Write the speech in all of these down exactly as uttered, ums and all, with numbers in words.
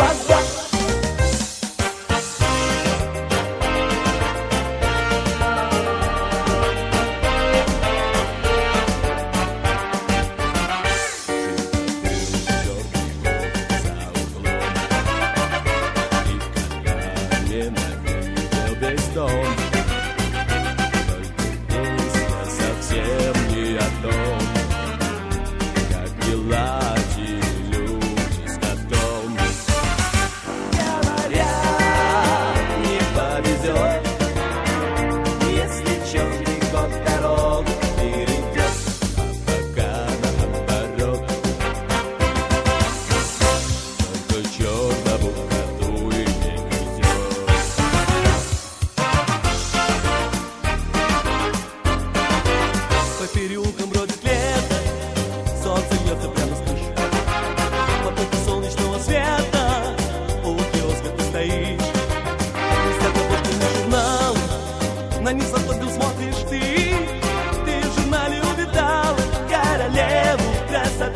глаза. Дом. Только песня совсем не о том, как не ладили люди с котом. Говорят, не повезет, если черный кот дорогу перейдет, а пока наоборот. Только черному коту и не везет. По переулкам бродит лето, солнце льется прямо с крыши. В потоке солнечного света у киоска ты стоишь. Висят обложки журналы, на них с автографом смотришь ты. Ты в журнале увидала королеву красоты.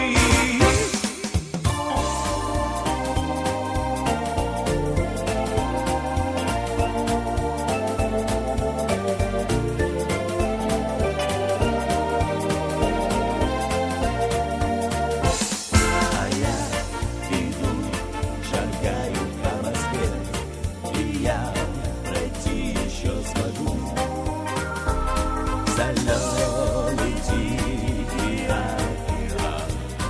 Соленый тихий океан,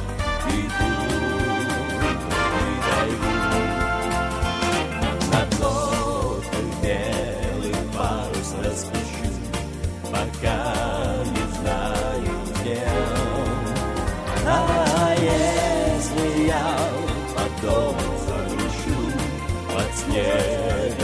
иду, выдаю над лодкой белый парус распущу, пока не знаю где. А если я потом загрущу под снег